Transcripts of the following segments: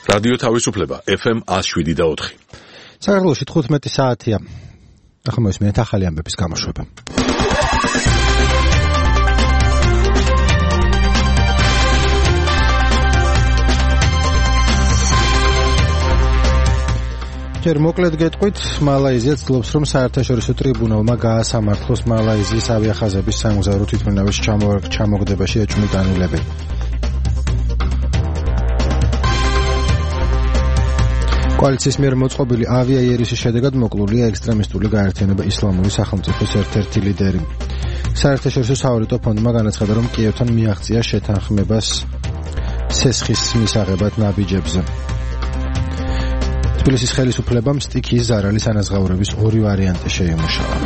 რადიო თავისუფლება FM 107.4. საქართველოში 15 საათია. ახლა მოვისმენთ ახალი ამბების გამოშვება. ჯერ მოკლედ გეტყვით, მალაიზია ცდილობს, რომ საერთაშორისო ტრიბუნალმა გაასამართლოს მალაიზიის ავიახაზების სამგზავრო თვითმფრინავის ჩამოგდებაში ეჭვმიტანილები. კოალიციის მიერ მოწყობილი ავიაიერიშის შედეგად მოკლულია ექსტრემისტული გაერთიანება ისლამური სახელმწიფოს ერთ-ერთი ლიდერი. საერთაშორისო სავალუტო ფონდმა განაცხადა, რომ კიევთან მიაღწია შეთანხმებას სესხის მისაღებად ნაბიჯებზე. თბილისის ხელისუფლებამ სტიქიის ზარალის ანაზღაურების ორი ვარიანტი შეიმუშავა.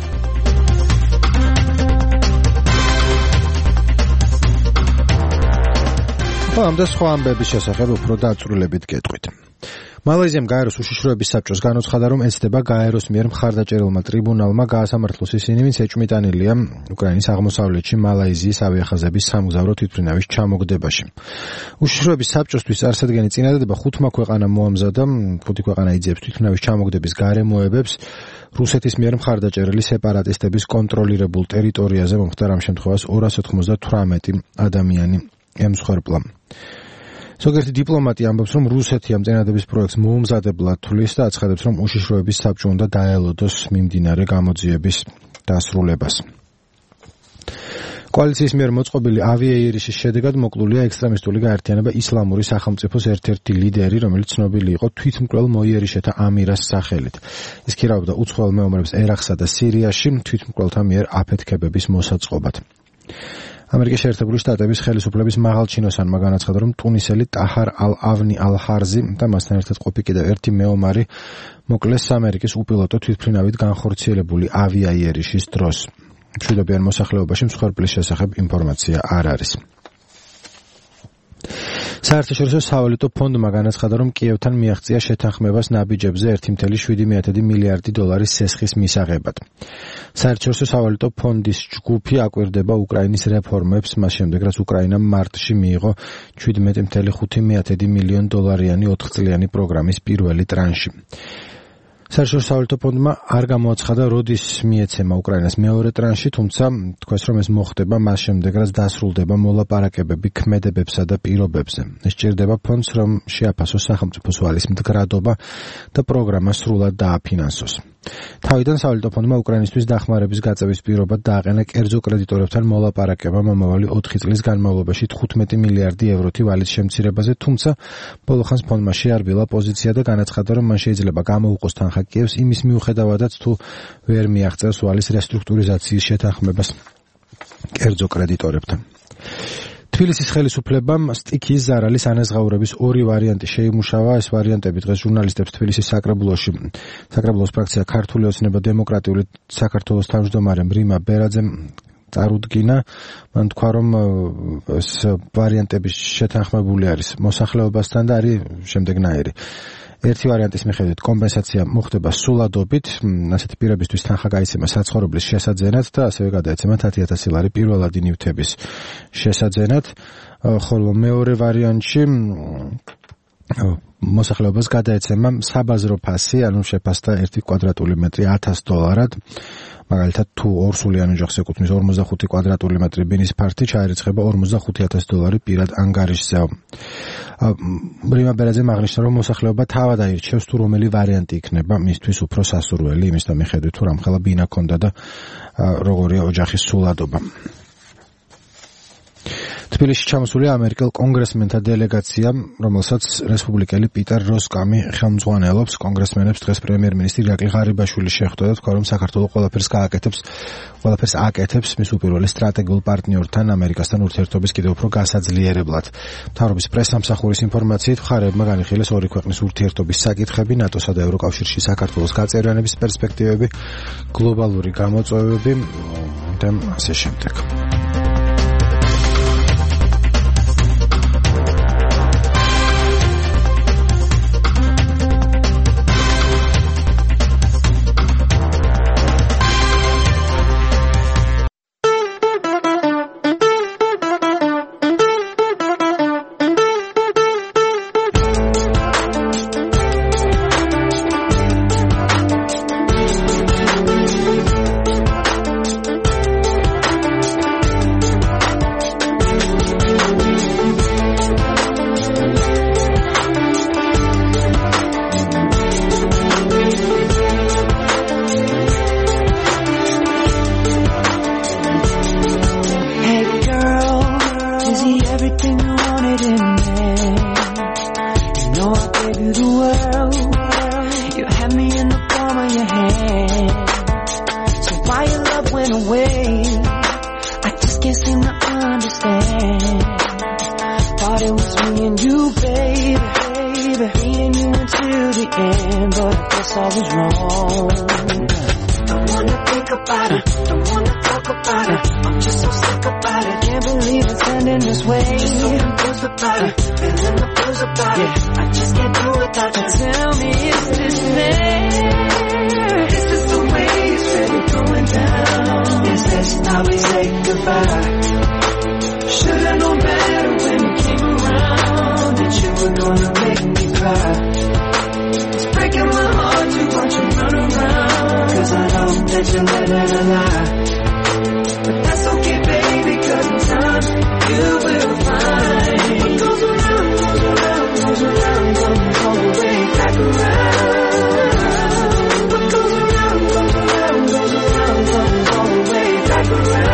ამ და სხვა ამბების შესახებ უფრო დაწვრილებით გეტყვით. მალაიზიამ გაეროს უშიშროების საბჭოს განუცხადა, რომ ეცდება გაეროს მიერ მხარდაჭერილმა ტრიბუნალმა გაასამართლოს ისინი, ვინც ეჭვმიტანილია უკრაინის აღმოსავლეთში მალაიზიის ავიახაზების სამგზავრო თვითმფრინავის ჩამოგდებაში. უშიშროების საბჭოსთვის წარსადგენი წინადადება 5 ქვეყანამ მოამზადა, 5 ქვეყანა იძიებს თვითმფრინავის ჩამოგდების გარემოებებს რუსეთის მიერ მხარდაჭერილი სეპარატისტების კონტროლირებულ ტერიტორიაზე მომხდარ ამ შემთხვევას 298 ადამიანი ემსხვერპლა. ზოგიერთი დიპლომატი ამბობს, რომ რუსეთი ამ წინადადების პროექტს მოუმზადებლად თვლის და აცხადებს, რომ უშიშროების საბჭო უნდა დაელოდოს მიმდინარე გამოძიების დასრულებას. კოალიციის მიერ მოწყობილი ავიაიერიშის შედეგად მოკლულია ექსტრემისტული გაერთიანება ისლამური სახელმწიფოს ერთ-ერთი ლიდერი, რომელიც ცნობილი იყო თვითმკვლელ მოიერიშეთა ამირას სახელით. ის ქირავდა უცხოელ მეომრებს ერაყსა და სირიაში თვითმკვლელთა მიერ აფეთქებების მოსაწყობად. ამერიკის შეერთებული შტატების ხელისუფლების მაღალჩინოსანმა განაცხადა, რომ ტუნისელი ტაჰარ ალ-ავნი ალ-ჰარზი და მასთან ერთად ყოფი კიდევ ერთი მეომარი მოკლეს ამერიკის უპილოტო თვითმფრინავით განხორციელებული ავიაიერიშის დროს. მშვიდობიან მოსახლეობაში მსხვერპლის შესახებ ინფორმაცია არ არის. საერთაშორისო სავალუტო ფონდმა განაცხადა, რომ კიევთან მიაღწია შეთანხმებას ნაბიჯებზე 1,7 მილიარდი დოლარის სესხის მისაღებად. საერთაშორისო სავალუტო ფონდის ჯგუფი აკვირდება უკრაინის რეფორმებს, მას შემდეგ რაც უკრაინამ მარტში მიიღო 17,5 მილიონ დოლარიანი 4 წლიანი პროგრამის პირველი ტრანში. საერთაშორისო სავალუტო ფონდმა არ გამოაცხადა, როდის მიეცემა უკრაინას მეორე ტრანში, თუმცა თქვეს, რომ ეს მოხდება მას შემდეგ, რაც დასრულდება მოლაპარაკებები ქმედებებსა და პირობებზე. ეს ჭირდება ფონდს, რომ შეაფასოს სახელმწიფოს ვალის მდგრადობა და პროგრამა სრულად დააფინანსოს. თავიდან სავალუტო ფონდმა უკრაინისთვის დახმარების გაწევის პირობად დააყენა კერძო კრედიტორებთან მოლაპარაკება მომავალი 4 წლის განმავლობაში 15 მილიარდი ევროთი ვალის შემცირებაზე, თუმცა ბოლო ხანს ფონდმა შეარბილა პოზიცია და განაცხადა, რომ მან შეიძლება გამოუყოს თანხა კიევს იმის მიუხედავადაც თუ ვერ მიაღწევს ვალის რესტრუქტურიზაციის შეთანხმებას კერძო კრედიტორებთან. თბილისის ხელისუფლებამ სტიქიის ზარალის ანაზღაურების ორი ვარიანტი შეიმუშავა. ეს ვარიანტები დღეს ჟურნალისტებს თბილისის საკრებულოს ფრაქცია ქართული ოცნება დემოკრატიული საქართველოს თავმჯდომარემ რიმა ბერაძემ წარუდგინა. მან თქვა, რომ ეს ვარიანტები შეთანხმებული არის მოსახლეობასთან და არის შემდეგნაირი. ერთი ვარიანტის მიხედვით კომპენსაცია მოხდება სულადობით, ასეთი პირებისთვის თანხა გაიცემა საცხოვრებლის შესაძენად და ასევე გადაეცემა 10,000 ლარი პირველადი ნივთების შესაძენად, ხოლო მეორე ვარიანტში მოსახლეობას გადაეცემა საბაზრო ფასი, ანუ შეფასდა 1 კვადრატული მეტრი $1,000. მაგალითად, თუ ორსულიან ოჯახს ეკუთვნის 45 კვადრატული მეტრი ბინის ფართი, ჩაირიცხება $45,000 პირად ანგარიშზეო. რიმა ბერაძემ აღნიშნა, რომ მოსახლეობა თავად აირჩევს, თუ რომელი ვარიანტი იქნება მისთვის უფრო სასურველი, იმის და მიხედვით, თუ რამხელა ბინა ქონდა და როგორია ოჯახის სულადობა. თბილისში ჩამოსულია ამერიკელ კონგრესმენთა დელეგაცია, რომელსაც რესპუბლიკელი პიტერ როსკამი ხელმძღვანელობს. კონგრესმენებს დღეს პრემიერ-მინისტრი ირაკლი ღარიბაშვილი შეხვდა და თქვა, რომ საქართველო ყველაფერს აკეთებს მის უპირველეს სტრატეგიულ პარტნიორთან ამერიკასთან ურთიერთობის კიდევ უფრო გასაძლიერებლად. მთავრობის პრესსამსახურის ინფორმაციით მხარეებმა განიხილეს ორი ქვეყნის ურთიერთობის საკითხები, ნატოსა და ევროკავშირში საქართველოს გაწევრიანების პერსპექტივები, გლობალური გამოწვევები და ასე შემდეგ. I just can't seem to understand. Thought it was me and you, baby, me and you until the end, but I guess I was wrong. Don't wanna think about it, don't wanna talk about it, I'm just so sick about it, can't believe it's ending this way. Just so confused about it, feeling the blues about it, I just can't do without you. Tell me, is this fair? Is this the way it's really going down? Is this how we say goodbye? Should've known better when you came around that you were gonna make me cry. It's breaking my heart to watch you run around, 'cause I know that you're living a lie. But that's okay, baby, 'cause in time you will find what goes around, goes around, goes around, comes all the way back around. What goes around, goes around, goes around, comes all the way back around.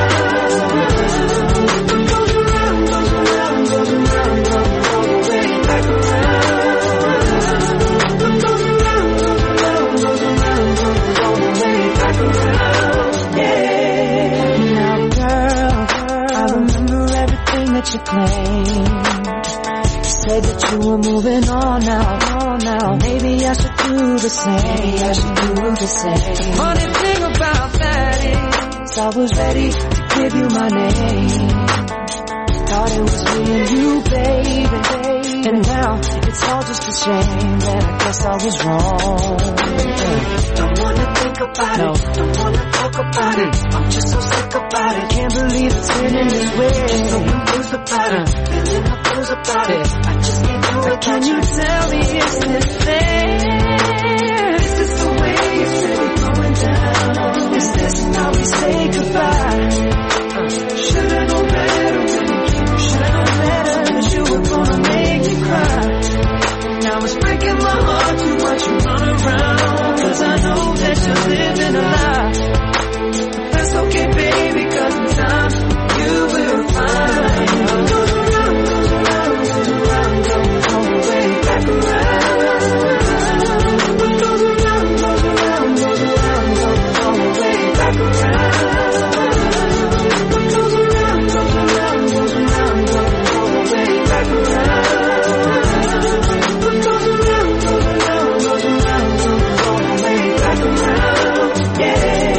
That you claimed, you said that you were moving on now, maybe I should do the same, Funny thing about that is I was ready to give you my name. Thought it was me and you, baby, and now it's all just a shame that I guess I was wrong. Don't wanna think about it, don't wanna talk about it, I'm just so sick about it, can't believe it's ending this way. Just so confused about it, feeling the blues about it, I just can't do it. Can you tell me, is this fair? Is this the way it's really going down? Is this how we say goodbye? Should've known better when you came, should've known better that you were gonna make me cry. Now it's breaking my heart to watch you run around, 'cause I know that you're living a lie. But that's okay, baby, 'cause in time you will find what goes around, goes around, goes around, comes all the way back around. What goes around, goes around, goes around, comes all the way back around. What goes around, goes around, goes around, comes all the way back around. What goes around, goes around, goes around, comes all the way back around. Yeah.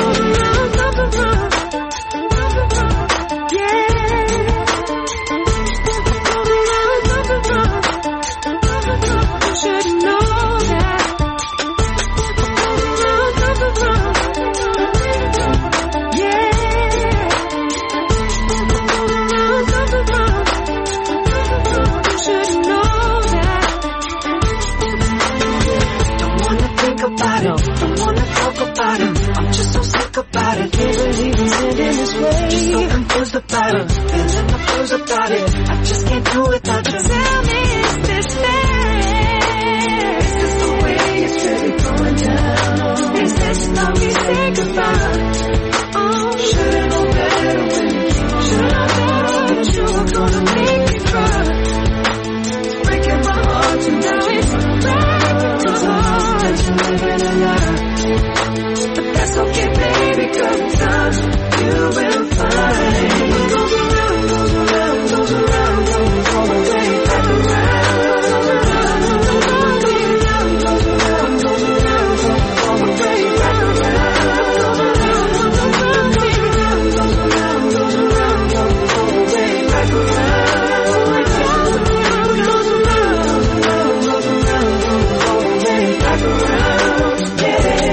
I'm just so sick about it, can't believe it's ending this way. Just so confused about it, feeling the blues about it, I just can't do it without you. Tell me, is this fair? Is this the way it's really going down? Is this how we say goodbye? Oh, should've known better when you came, should've known better that you were gonna make me cry. It's breaking my heart to now it's breaking my heart that you're living a lie. That's okay, baby, 'cause in time you will find what goes around, goes around, goes around, comes all the way back around. What goes around, goes around, goes around, comes all the way back around. What goes around, goes around, goes around, goes around, comes all the way back around. What goes around, goes around, goes around, comes all the way back around. Yeah.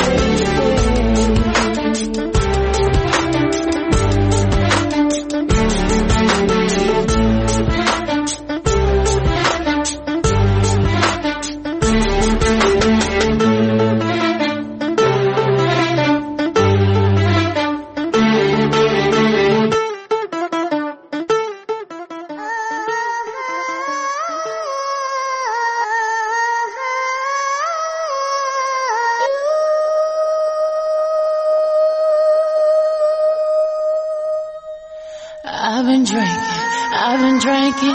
I've been drinking.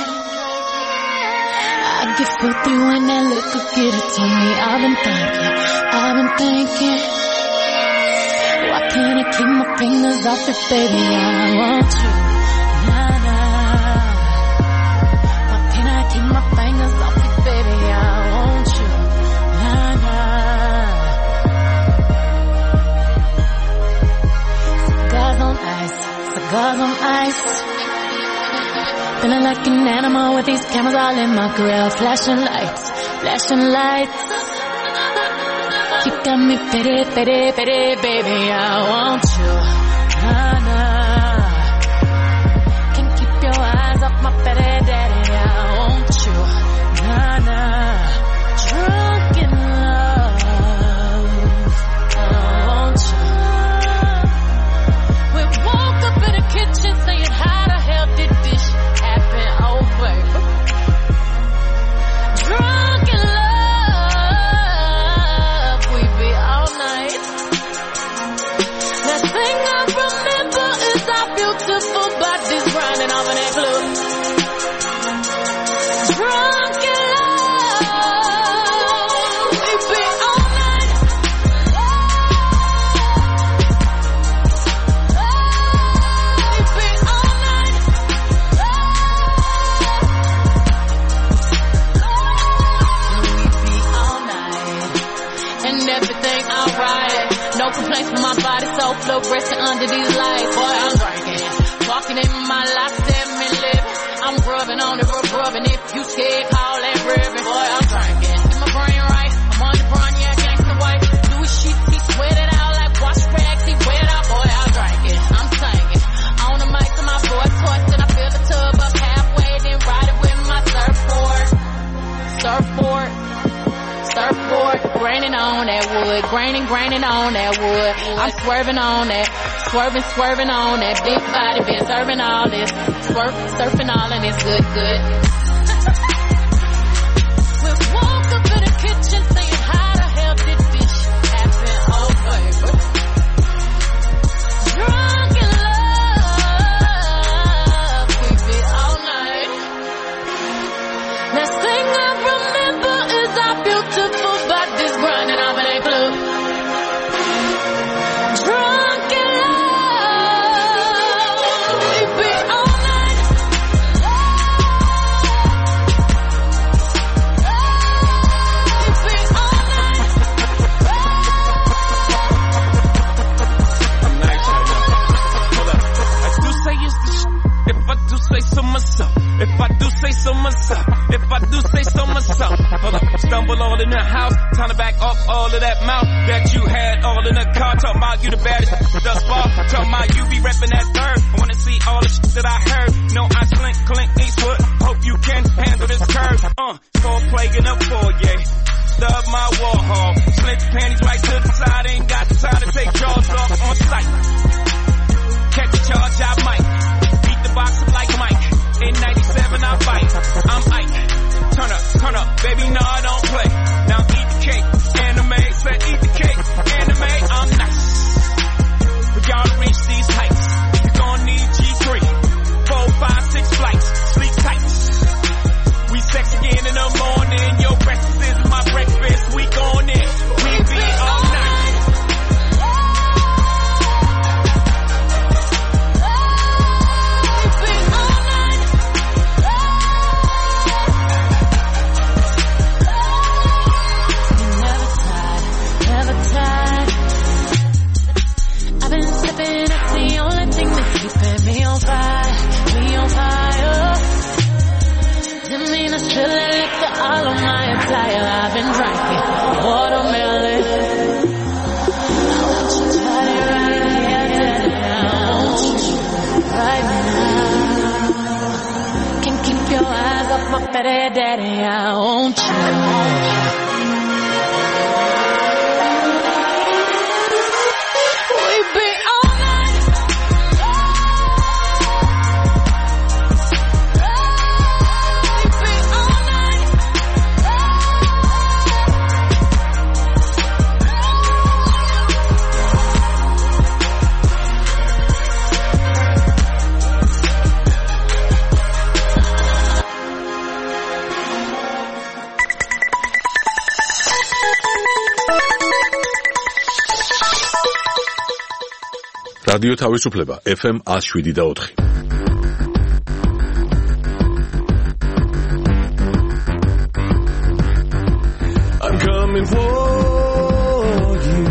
I get filthy when that liquor get it to me. I've been thinking. Why can't I keep my fingers off it, baby? I want you. Nah, nah. Why can't I keep my fingers off it, baby? I want you. Nah, nah. Cigars on ice, cigars on ice. Feeling like an animal with these cameras all in my grill. Flashing lights, flashing lights. You got me pity, pity, pity, baby, I want you. Nah, nah. Can't keep your eyes off my pity, daddy, I want you. Nah, nah. Drunk in love, I want you. We woke up in the kitchen saying, how the hell did this happen? Oh, baby. Drunk in love. Beautiful bodies grinding off in that club. Drunk in love, we be all night. We be all night. We be all night, and everything alright. No complaints from my body, so fluorescent under these lights. Boy, I'm drinking. Walking in my life, 7-Eleven. I'm rubbing on it, rubbing. If you scared, call that ribbon. Boy, I'm drinking. Get my brain right. I'm on the brown, yeah, gangsta white. Do his shit, he sweat it out like wash rags. He wet out, boy, I'm drinking. I'm singing. On the mic to my voice twisting. I fill the tub up halfway, then ride it with my surfboard. Surfboard. Surfboard, graining on that wood, graining on that wood. I'm swerving on that, swerving on that big body, been serving all this, surfing all and it's good. We woke up in the kitchen saying, how the hell did this happen? Oh, baby. Drunk in love, we be all night. Last thing I remember is our beautiful bodies grinding off in a club. Drunk in love, we be all night. We be all night. I'm nice right now. Hold up. I do say it's the shit. If I do say so myself. If I do say so myself. If I do say so myself. Hold up. Stumble all in the house. Time to back off all of that mouth that you had all in the car. Talking about you the baddest thus far. Talking about you be repping that third. I wanna see all the shit that I heard. No, I Clint Eastwood. Hope you can handle this curve. Foreplay in a foyer. Stub my Warhol. Slint your panties right to the side. Ain't got the time to take jaws off on sight. Catch a charge, I might. Beat the box up like Mike. In 97, I fight. I'm Ike. Turn up, baby, no, I don't play. Now eat the cake, anime, said eat the cake, anime, I'm nice. For y'all to reach these heights, you're gonna need G3, 4, 5, 6 flights, sleep tight. We sex again in the morning, your breakfast is my breakfast, we going in, we be all night. Still a liquor all on my attire. I've been drinking watermelon. I want you to try it right now. Can't keep your eyes off my fatty daddy. I want you. We be all night. რადიო თავისუფლება FM 107.4. I'm coming for you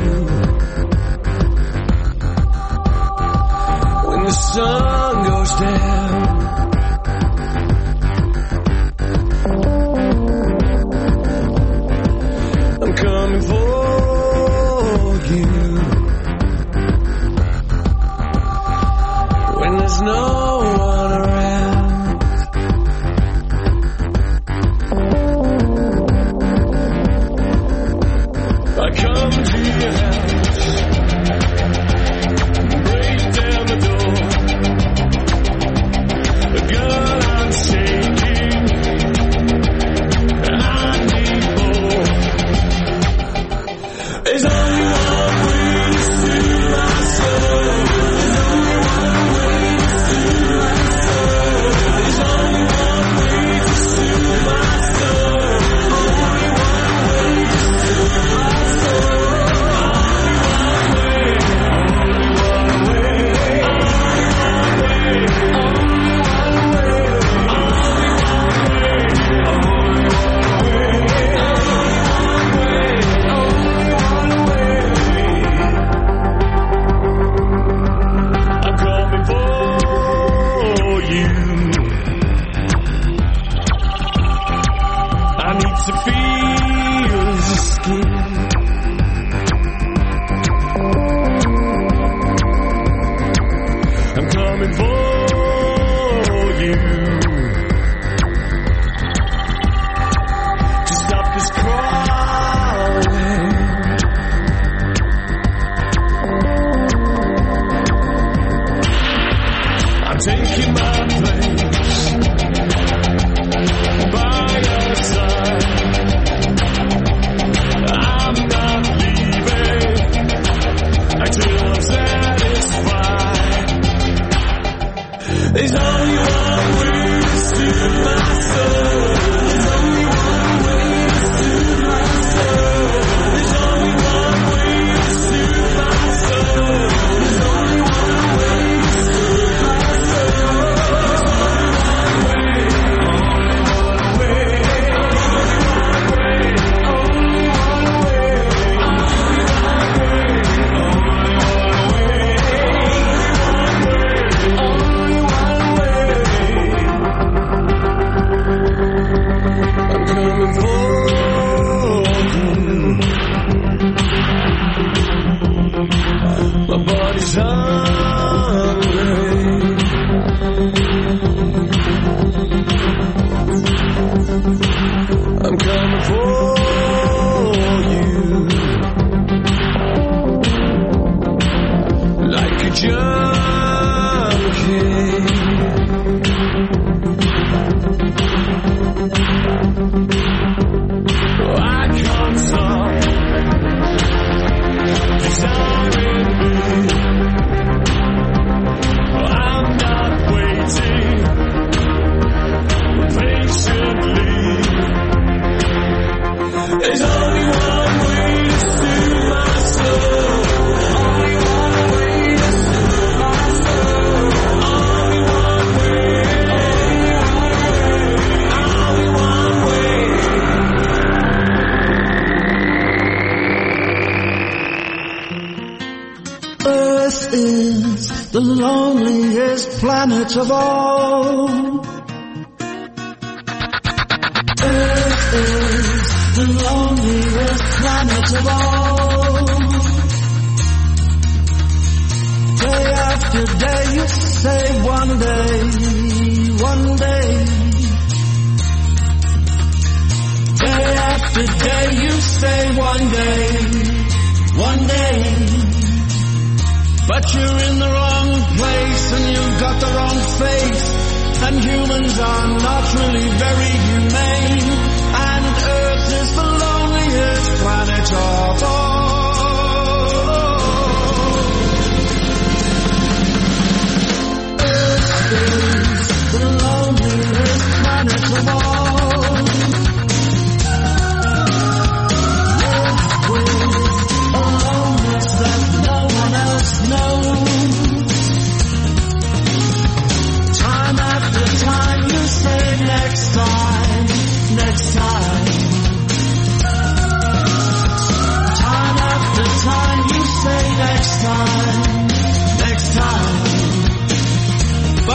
when the sun goes down. I'm coming for you when there's no one around. I come to your house, break down the door. Girl, I'm shaking, I need more. There's only one way to soothe my soul. There's only one way to soothe my soul. There's only one way to soothe my soul. Only one way to soothe my soul. I'm coming for you. I need to feel your skin. I'm coming for you to stop this crawling. I'm taking my place by your side. I'm not leaving until I'm satisfied. There's only one way to soothe my soul. There's only one way to soothe my soul. There's only one way to soothe my soul. There's only one way to soothe my soul. There's only one way. I'm coming for you. My body's hungry. I'm coming for you like a junkie. I can't stop desiring you. I'm not waiting patiently. There's only one way to soothe my soul. Only one way to soothe my soul. Only one way. Only one way. Earth is the loneliest planet of all. Earth is the loneliest planet of all. Day after day you say one day, one day. Day after day you say one day, one day. But you're in the wrong place and you've got the wrong face. And humans are not really very humane. And Earth is the loneliest planet of all. Earth is the loneliest planet of all. Live with a loneliness that no one else knows.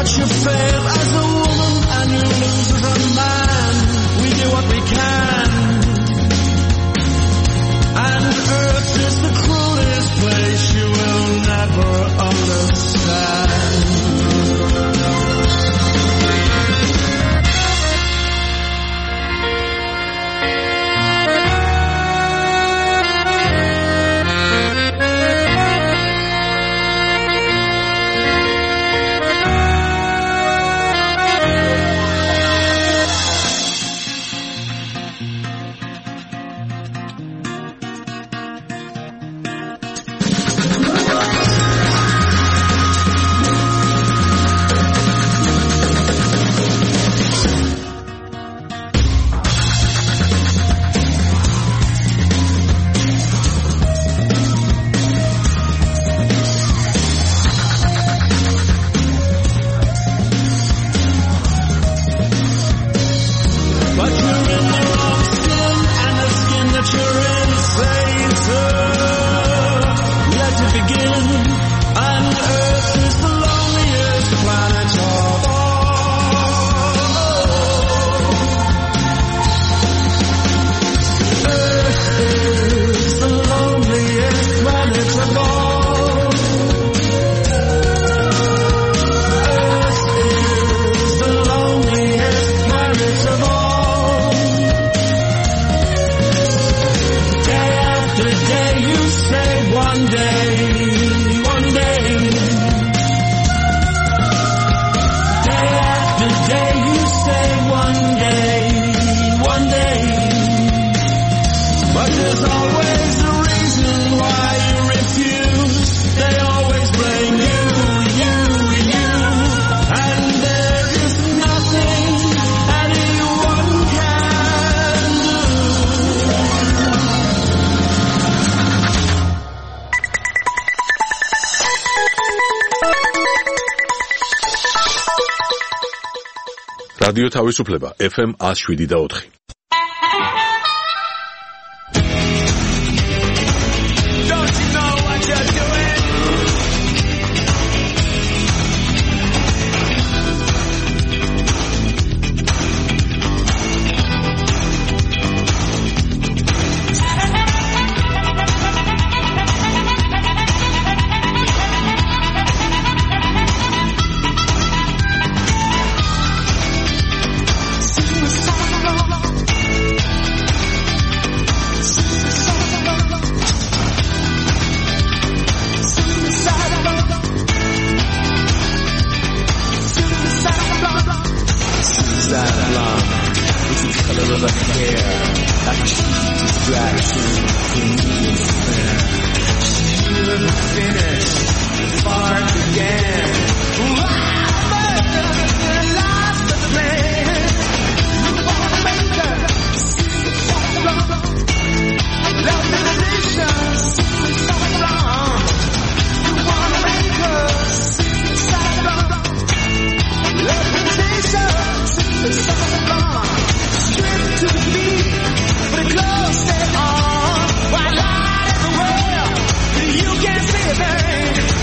what you fail as a woman and you lose as a man. We do what we can. And Earth is the cruelest place you will never understand. რადიო თავისუფლება FM 107.4. White light everywhere, you can't see a thing.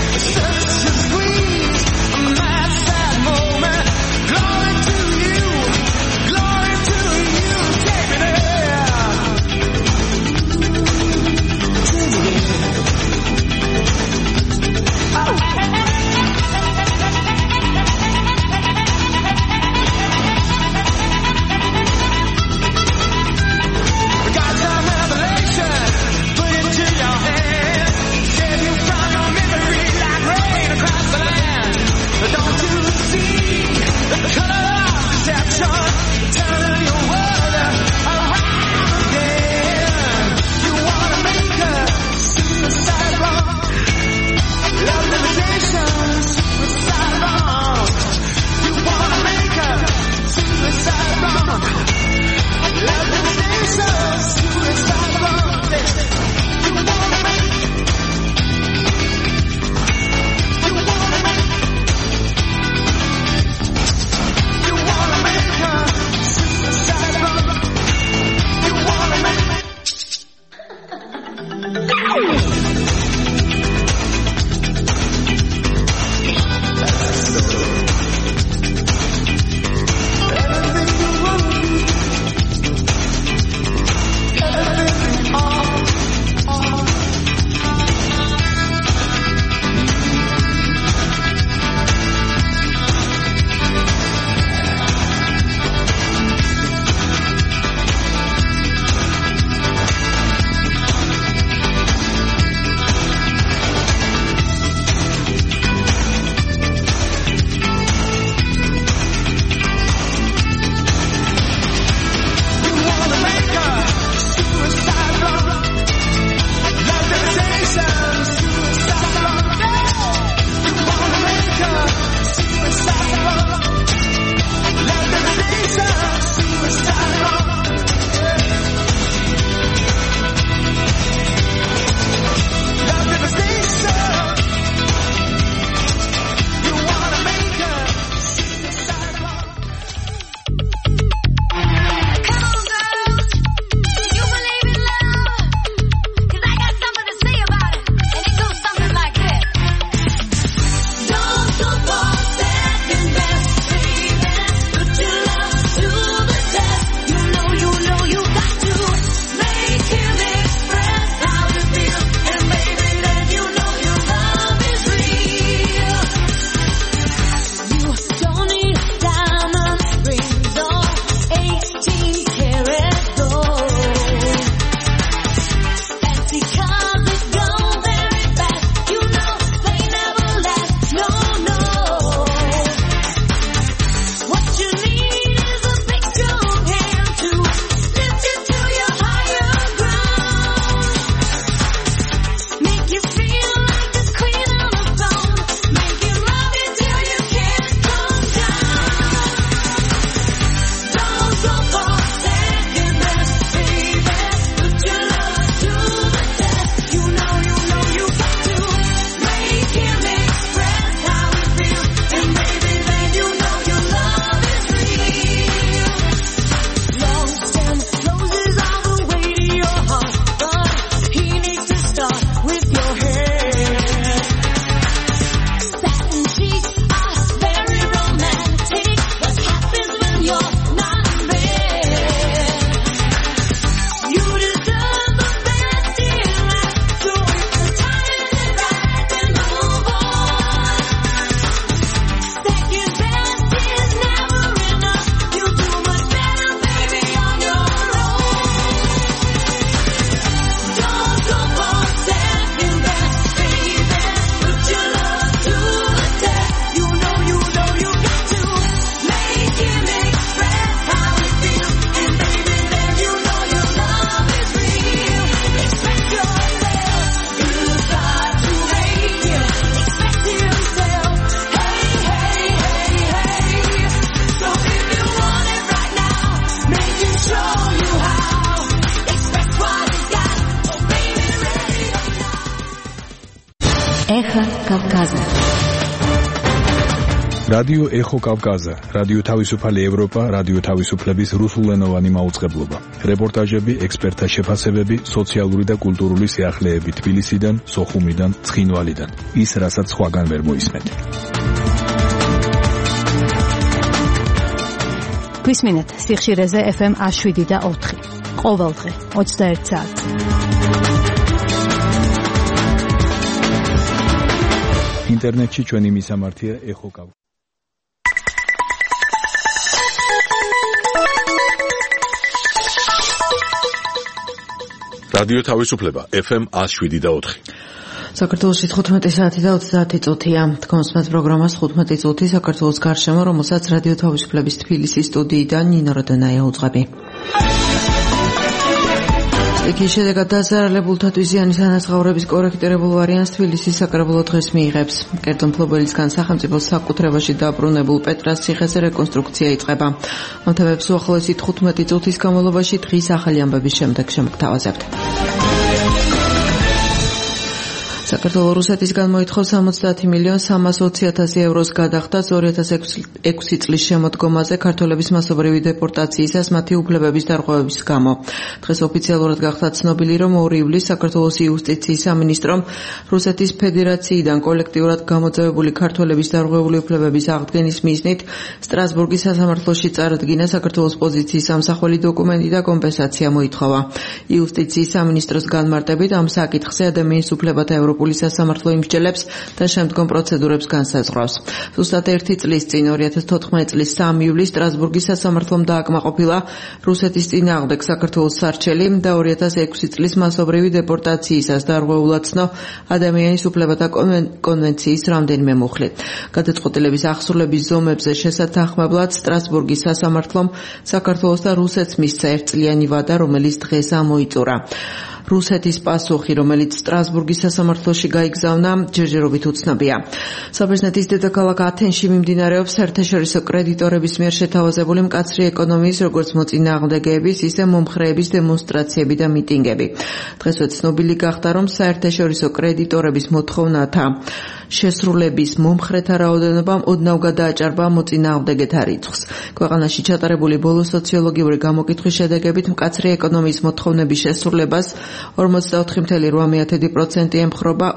Кавказа. რადიო ეხო კავკაზა, რადიო თავისუფალი ევროპა, რადიო თავისუფლების რუსულენოვანი მაუწყებლობა. რეპორტაჟები, ექსპერტთა შეფასებები, სოციალური და კულტურული სიახლეები თბილისიდან, სოხუმიდან, ცხინვალიდან. ის, რასაც სხვაგან ვერ მოისმენთ. გვისმინეთ სიხშირეზე FM 107.4. ყოველდღე 21 საათს. ინტერნეტში ჩვენი მისამართია ეხო კავკაზა. რადიო თავისუფლება FM 107.4. საქართველოში 15 საათი და 30 წუთია. თქვენს პროგრამას 15 წუთი საქართველოს გარშემო, რომელსაც რადიო თავისუფლების თბილისის სტუდიიდან ნინო როდანაია უძღვები. იგი შედეგად დაზარალებულთათვის ზიანის ანაზღაურების კორექტირებულ ვარიანტს თბილისის საკრებულო დღეს მიიღებს. კერძო მფლობელისგან სახელმწიფოს საკუთრებაში დაბრუნებულ პეტრას ციხეზე რეკონსტრუქცია იწყება. ამ თემებს უახლოესი 15 წუთის განმავლობაში დღის ახალი ამბების შემდეგ შემოგთავაზებთ. საქართველოს რუსეთისგან მოითხოვს 70,320,000 ევროს გადახდას 2006 წლის შემოდგომაზე ქართველების მასობრივი დეპორტაციისას მათი უფლებების დარღვევების გამო. დღეს ოფიციალურად გახდა ცნობილი, რომ 2 ივლისს საქართველოს იუსტიციის სამინისტრომ რუსეთის ფედერაციიდან კოლექტიურად გამოძევებული ქართველების დარღვეული უფლებების აღდგენის მიზნით სტრასბურგის სასამართლოში წარადგინა საქართველოს პოზიციის ამსახველი დოკუმენტი და კომპენსაცია მოითხოვა. იუსტიციის სამინისტროს განმარტებით ამ საკითხზე ადამიანის უფლებათა ევროპული სასამართლო იმსჯელებს და შემდგომ პროცედურებს განსაზღვრავს. ზუსტად 1 წლის წინ 2014 წლის 3 ივლისს სტრასბურგის სასამართლომ დააკმაყოფილა რუსეთის წინააღმდეგ საქართველოს სარჩელი და 2006 წლის მასობრივი დეპორტაციისას დარღვეულად ცნო ადამიანის უფლებათა კონვენციის რამდენიმე მუხლი. გადაწყვეტილების აღსრულების ზომებზე შესათანხმებლად სტრასბურგის სასამართლომ საქართველოს და რუსეთს მისცა 1 წლიანი ვადა, რომელიც დღეს ამოიწურა. რუსეთის პასუხი, რომელიც სტრასბურგის სასამართლოში გაიგზავნა, ჯერჯერობით უცნობია. საბერძნეთის დედაქალაქ ათენში მიმდინარეობს საერთაშორისო კრედიტორების მიერ შეთავაზებული მკაცრი ეკონომიის როგორც მოწინააღმდეგეების, ისე მომხრეების დემონსტრაციები და მიტინგები. დღესვე ცნობილი გახდა, რომ საერთაშორისო კრედიტორების მოთხოვნათა შესრულების მომხრეთა რაოდენობამ ოდნავ გადააჭარბა მოწინააღმდეგეთა რიცხვს. ქვეყანაში ჩატარებული ბოლო სოციოლოგიური გამოკითხვის შედეგებით მკაცრი ეკონომიის მოთხოვნების შესრულებას 44,8% ემხრობა,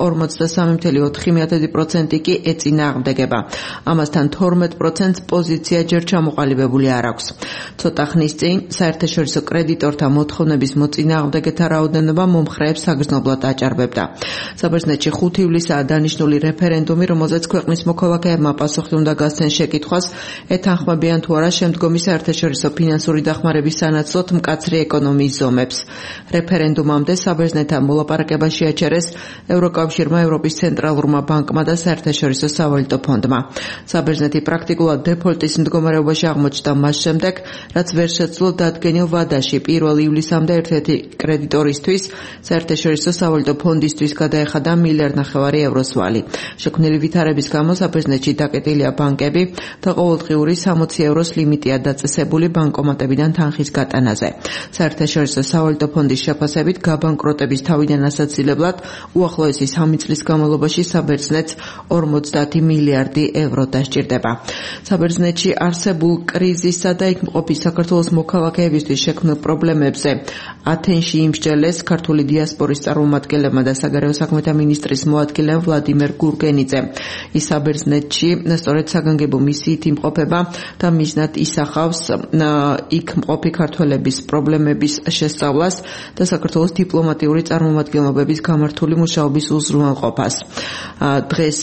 43,4% კი ეწინააღმდეგება. ამასთან 12% პოზიცია ჯერ ჩამოყალიბებული არ აქვს. ცოტა ხნის წინ საერთაშორისო კრედიტორთა მოთხოვნების მოწინააღმდეგეთა რაოდენობა მომხრეებს საგრძნობლად აჭარბებდა. საბერძნეთში 5 ივლისაა დანიშნული რეფერენდუმი, რომელზეც ქვეყნის მოქალაქეებმა პასუხი უნდა გასცენ შეკითხვას, ეთანხმებიან თუ არა შემდგომი საერთაშორისო ფინანსური დახმარების სანაცვლოდ მკაცრი ეკონომიის ზომებს. რეფერენდუმამდე საბერძნეთთან მოლაპარაკებაში აჩერეს ევროკავშირმა, ევროპის ცენტრალურმა ბანკმა და საერთაშორისო სავალუტო ფონდმა. საბერძნეთი პრაქტიკულად დეფოლტის მდგომარეობაში აღმოჩნდა მას შემდეგ, რაც ვერ შეძლო დადგენილ ვადაში 1 ივლისამდე ერთ-ერთი კრედიტორისთვის საერთაშორისო სავალუტო ფონდისთვის გადაეხადა 1,5 მილიარდი ევროს ვალი. შექმნილი ვითარების გამო საბერძნეთში დაკეტილია ბანკები და ყოველდღიური 60 ევროს ლიმიტია დაწესებული ბანკომატებიდან თანხის გატანაზე. საერთაშორისო სავალუტო ფონდის შეფასებით გაბანკროტების თავიდან ასაცილებლად უახლოესი 3 წლის განმავლობაში საბერძნეთს 50 მილიარდი ევრო დასჭირდება. საბერძნეთში არსებულ კრიზისსა და იქ მყოფი საქართველოს მოქალაქეებისთვის შექმნილ პრობლემებზე ათენში იმსჯელეს ქართული დიასპორის წარმომადგენლებმა და საგარეო საქმეთა მინისტრის მოადგილემ ვლადიმერ გურგენიძე. ის საბერძნეთში სწორედ საგანგებო მისიით იმყოფება და მიზნად ისახავს იქ მყოფი ქართველების პრობლემების შესწავლას და საქართველოს დიპლომატიური წარმომადგენლობების გამართული მუშაობის უზრუნველყოფას. დღეს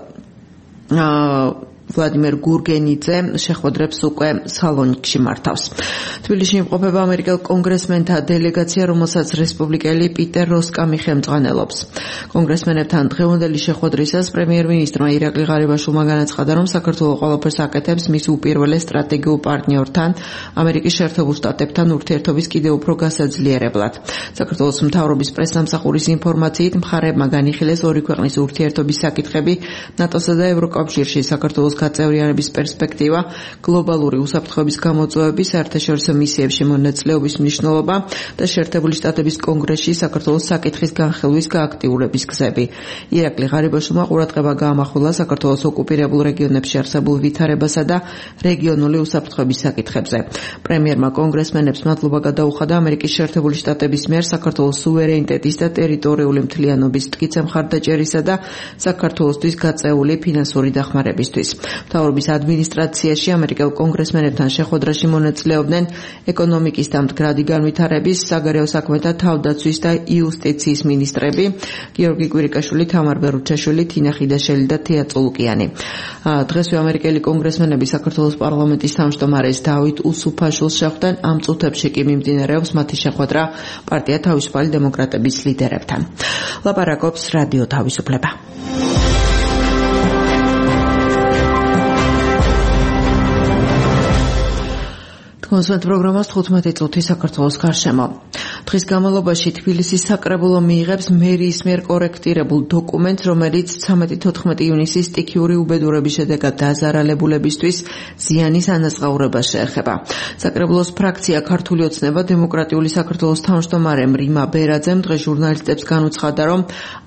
ვლადიმერ გურგენიძე შეხვედრებს უკვე სალონიკში მართავს. თბილისში იმყოფება ამერიკელ კონგრესმენთა დელეგაცია, რომელსაც რესპუბლიკელი პიტერ როსკამი ხელმძღვანელობს. კონგრესმენებთან დღევანდელი შეხვედრისას პრემიერ-მინისტრმა ირაკლი ღარიბაშვილმა განაცხადა, რომ საქართველოს ყველაფერს აკეთებს მის უპირველეს სტრატეგიულ პარტნიორთან, ამერიკის შეერთებულ შტატებთან ურთიერთობის კიდევ უფრო გასაძლიერებლად. საქართველოს მთავრობის პრესსამსახურის ინფორმაციით, მხარეებმა განიხილეს ორი ქვეყნის ურთიერთობის საკითხები ნატოსა და ევროკავშირში საქართველოს გაწევრიანების პერსპექტივა, გლობალური უსაფრთხოების გამოწვევები, საერთაშორისო მისიებში მონაწილეობის მნიშვნელობა და შეერთებული შტატების კონგრესში საქართველოს საკითხის განხილვის გააქტიურების გზები. ირაკლი ღარიბაშვილმა ყურადღება გაამახვილა საქართველოს ოკუპირებულ რეგიონებში არსებულ ვითარებასა და რეგიონული უსაფრთხოების საკითხებზე. პრემიერმა კონგრესმენებს მადლობა გადაუხადა ამერიკის შეერთებული შტატების მიერ საქართველოს სუვერენიტეტის და ტერიტორიული მთლიანობის მტკიცე მხარდაჭერისა და საქართველოსთვის გაწეული ფინანსური დახმარებისთვის. მთავრობის ადმინისტრაციაში ამერიკელ კონგრესმენებთან შეხვედრაში მონაწილეობდნენ ეკონომიკის და მდგრადი განვითარების, საგარეო საქმეთა, თავდაცვის და იუსტიციის მინისტრები გიორგი კვირიკაშვილი, თამარ ბერუჩაშვილი, თინა ხიდაშელი და თია წულუკიანი. დღესვე ამერიკელი კონგრესმენები საქართველოს პარლამენტის თავმჯდომარეს დავით უსუფაშვილს შეხვდნენ. ამ წუთებში კი მიმდინარეობს მათი შეხვედრა პარტია თავისუფალი დემოკრატების ლიდერებთან. ლაპარაკობს რადიო თავისუფლება. კონსვენტ პროგრამას 15 წუთი საქართველოს გარშემო. დღის განმავლობაში თბილისის საკრებულო მიიღებს მერიის მიერ კორექტირებულ დოკუმენტს, რომელიც 13-14 ივნისის სტიქიური უბედურების შედეგად დაზარალებულებისთვის ზიანის ანაზღაურებას შეეხება. საკრებულოს ფრაქცია ქართული ოცნება დემოკრატიული საქართველოს თავმჯდომარემ რიმა ბერაძემ დღეს ჟურნალისტებს განუცხადა, რომ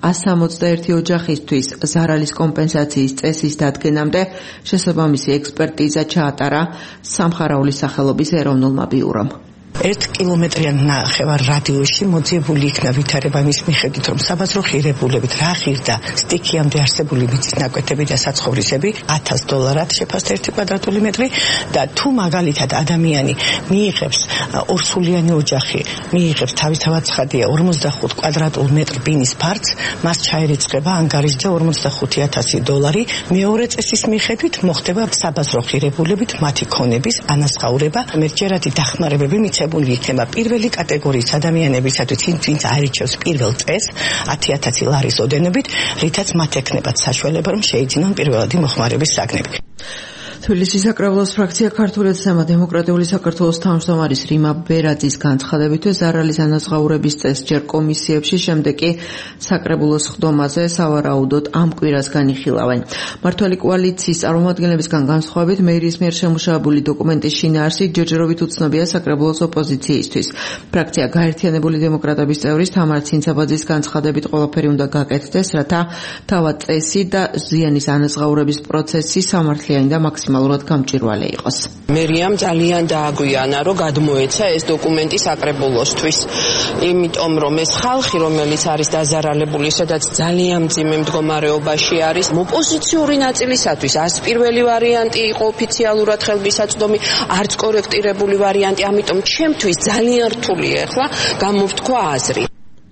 161 ოჯახისთვის ზარალის კომპენსაციის წესის დადგენამდე შესაბამისი ექსპერტიზა ჩაატარა სამხარაულის სახელობის ეროვნულმა ბიურომ. 1 კილომეტრიან ნახევარ რადიუსში მოძიებული იქნა ვითარება მის მიხედვით, რომ საბაზრო ღირებულებით რა ღირდა სტიქიამდე არსებული მიწის ნაკვეთები და საცხოვრისები $1000 შეფასდა 1 კვადრატული მეტრი და თუ მაგალითად ადამიანი მიიღებს ორსულიანი ოჯახი, მიიღებს თავისთავად ცხადია 45 კვადრატულ მეტრ ბინის ფართს, მას ჩაერიცხება ანგარიშზე $45,000. მეორე წესის მიხედვით მოხდება საბაზრო ღირებულებით მათი ქონების ანაზღაურება, მერჯერადი დახმარებები იქნება პირველი კატეგორიის ადამიანებისათვის, ვინც აირჩევს პირველ წესს $10,000 ოდენობით, რითაც მათ ექნებათ საშუალება, რომ შეიძინონ პირველადი მოხმარების საგნები. თბილისის საკრებულოს ფრაქცია ქართული ოცნება დემოკრატიული საქართველოს თავმჯდომარის რიმა ბერაძის განცხადებით ზარალის ანაზღაურების წესს ჯერ კომისიებში, შემდეგ კი საკრებულოს ხდომაზე სავარაუდოდ ამ კვირას განიხილავენ. მართველი კოალიციის წარმომადგენლებისგან განსხვავებით მერიის მიერ შემუშავებული დოკუმენტის შინაარსი ჯერჯერობით უცნობია საკრებულოს ოპოზიციისთვის. ფრაქცია გაერთიანებული დემოკრატების წევრის თამარ ცინცაბაძის განცხადებით ყველაფერი უნდა გაკეთდეს, რათა თავად წესი და ზიანის ანაზღაურების პროცესი სამართლიანი და მაქსიმალურად გამჭვირვალე იყოს. მერიამ ძალიან დააგვიანა, რომ გადმოეცა ეს დოკუმენტი საკრებულოსთვის. იმიტომ რომ ეს ხალხი, რომელიც არის დაზარალებული, სადაც ძალიან მძიმე მდგომარეობაში არის, ოპოზიციური ნაწილისათვის ას პირველი ვარიანტი იყო ოფიციალურად ხელმისაწვდომი, არც კორექტირებული ვარიანტი, ამიტომ ჩემთვის ძალიან რთულია ახლა გამოვთქვა აზრი.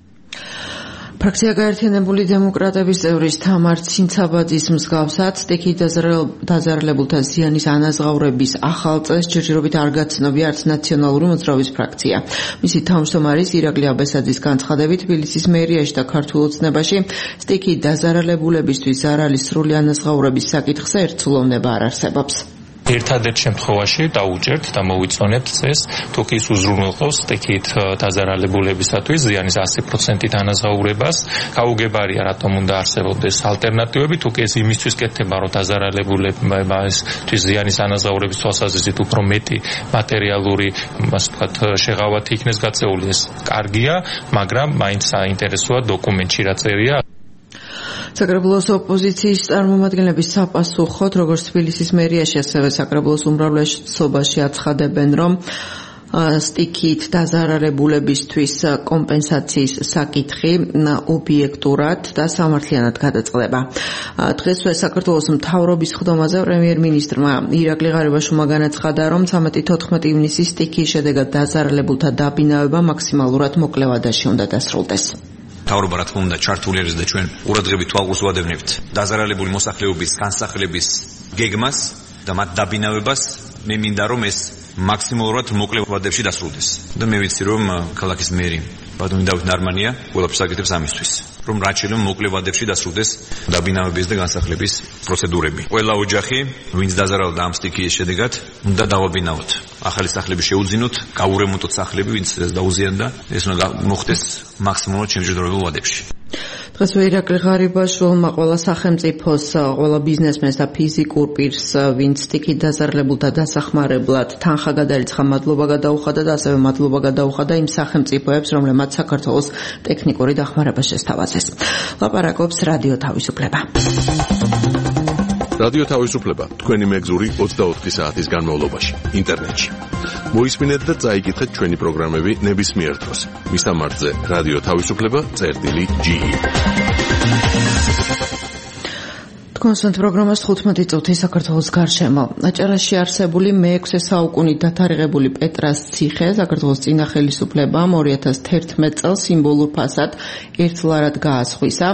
ფრაქცია გაერთიანებული დემოკრატების წევრის თამარ ცინცაბაძის მსგავსად სტიქით დაზარალებულთა ზიანის ანაზღაურების ახალ წესს ჯერჯერობით არ გაცნობია არც ნაციონალური მოძრაობის ფრაქცია. მისი თავმჯდომარის ირაკლი აბესაძის განცხადებით თბილისის მერიაში და ქართულ ოცნებაში სტიქით დაზარალებულებისთვის ზარალის სრული ანაზღაურების საკითხზე ერთსულოვნება არ არსებობს. ერთადერთ შემთხვევაში დაუჭერთ და მოვიწონებთ წესს, თუ კი ის უზრუნველყოფს სტიქით დაზარალებულებისათვის ზიანის 100% ანაზღაურებას. გაუგებარია, რატომ უნდა არსებობდეს ალტერნატივები, თუ კი ეს იმისთვის კეთდება, რომ დაზარალებულებისთვის ზიანის ანაზღაურების თვალსაზრისით უფრო მეტი მატერიალური, ასე ვთქვათ, შეღავათი იქნეს გაწეული, ეს კარგია, მაგრამ მაინც საინტერესოა დოკუმენტში რა წერია. საკრებულოს ოპოზიციის წარმომადგენლების საპასუხოდ, როგორც თბილისის მერიაში, ასევე საკრებულოს უმრავლესობაში აცხადებენ, რომ სტიქით დაზარალებულებისთვის კომპენსაციის საკითხი ობიექტურად და სამართლიანად გადაწყდება. დღესვე საქართველოს მთავრობის ხდომაზე პრემიერ-მინისტრმა ირაკლი ღარიბაშვილმა განაცხადა, რომ 13-14 ივნისის სტიქიის შედეგად დაზარალებულთა დაბინავება მაქსიმალურად მოკლე ვადაში უნდა დასრულდეს. მთავრობა რა თქმა უნდა ჩართული არის და ჩვენ ყურადღებით თვალყურს ვადევნებთ დაზარალებული მოსახლეობის განსახლების გეგმას და მათ დაბინავებას. მე მინდა რომ ეს მაქსიმალურად მოკლე ვადებში დასრულდეს. და მე ვიცი რომ ქალაქის მერი ბატონი დავით ნარმანია ყველაფერს აკეთებს ამისთვის, რომ რაც შეიძლება მოკლე ვადებში დასრულდეს დაბინავების და განსახლების პროცედურები. ყველა ოჯახი, ვინც დაზარალდა ამ სტიქიის შედეგად, უნდა დავაბინავოთ. ახალი სახლები შეუძინოთ, გაურემონტოთ სახლები, ვინც დაუზიანდა, ეს უნდა მოხდეს მაქსიმალურად შემჯდომარეულ ვადებში. დღეს ირაკლი ღარიბაშვილმა ყველა სახელმწიფოს, ყველა ბიზნესმენს და ფიზიკურ პირს, ვინც სტიქით დაზარალებულ და დასახმარებლად თანხა გადაიწყა, მადლობა გადაუხადა და ასევე მადლობა გადაუხადა იმ სახელმწიფოებს, რომლებმაც საქართველოს ტექნიკური დახმარება შესთავაზეს. ლაპარაკობს რადიო თავისუფლება. რადიო თავისუფლება თქვენი მეგზური 24 საათის განმავლობაში ინტერნეტში. მოისმინეთ და წაიკითხეთ ჩვენი პროგრამები ნებისმიერ დროს. მისამართზე რადიო თავისუფლება.ge. კონსტანტ პროგრამას 15 წუთი საქართველოს გარშემო. აჭარაში არსებული მე-6 საუკუნით დათარიღებული პეტრას ციხე საქართველოს წინა ხელისუფლებამ 2011 წელს სიმბოლურ ფასად ერთლარად გაასხვისა